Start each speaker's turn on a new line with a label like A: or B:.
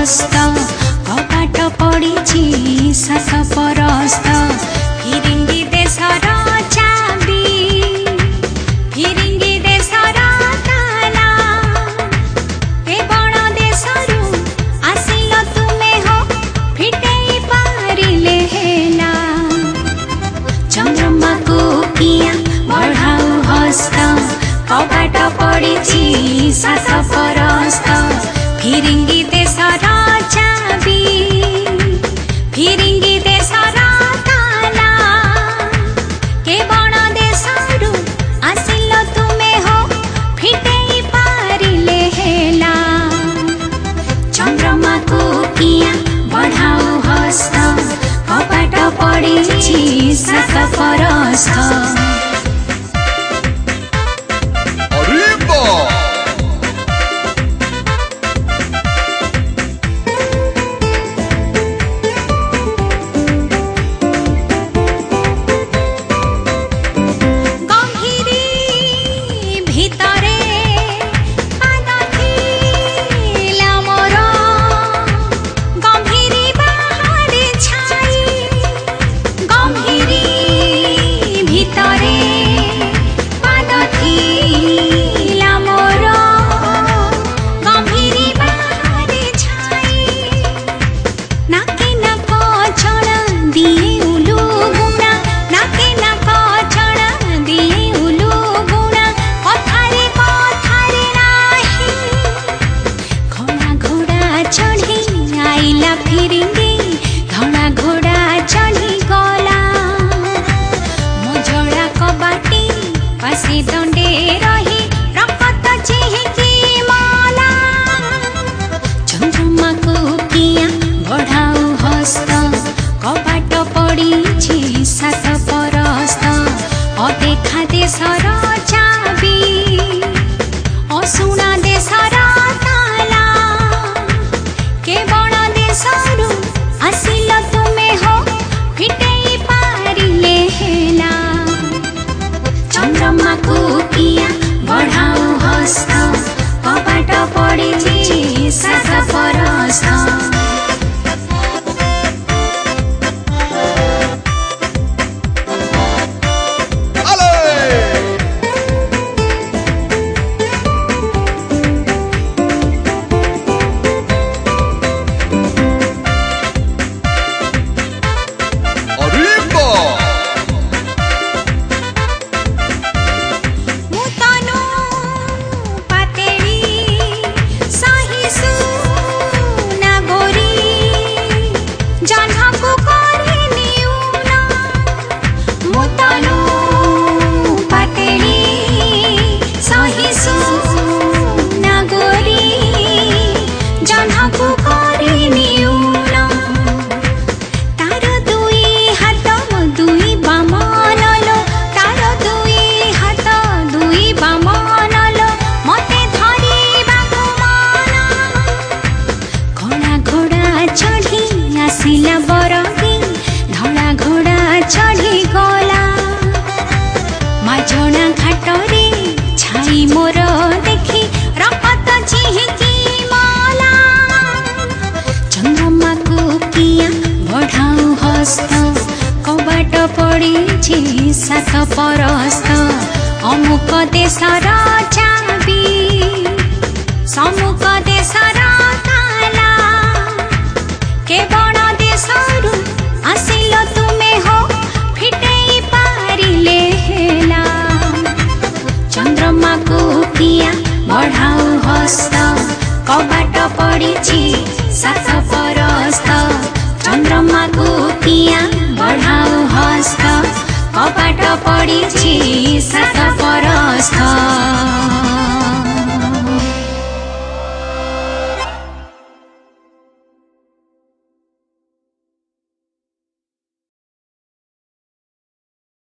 A: हस्त कपाट पड़ी सात परस्त फिरिंगी देशर चाबी फिरिंगी देशर ताला ए बण देशरू आसिल तुमे हो फिटेई पारिले हेला चंद्रमा को किया बढ़ाऊ हस्त कपाट पड़ी सात परस्त फिरिंगी देशर चाबी फिरिंगी देशर ताला के बण देशरू आसिल तुमे हो फिटेई पारिले हेला चंद्रमा को किया बढ़ाऊ हस्त कपाट पड़ी सात परस्त अदेखा देशर चाबी असुना देशर ताला के बण देशरू आसिल तुमे हो फिटेई पारिले हेला चंद्रमा को किया बढ़ाऊ हस्त कपाट पड़ी सात परस्त धला घोड़ा चढ़ी गला माझणा घाटरे छाई मोर देखी रपत चिहिकी मला चंद्रमा को किया बढ़ाऊ हस्त कबाट पड़ी सात परस्त अमुक देशर चाबी समुक देशर ताला के बण देशरू आसिल तुमे हो फिटेई पारिले हेला चंद्रमा को किया बढ़ाऊ हस्त कबाट पड़ी सात परस्त चंद्रमा को किया बढ़ाऊ हस्त कबाट पड़ी सात परस्त।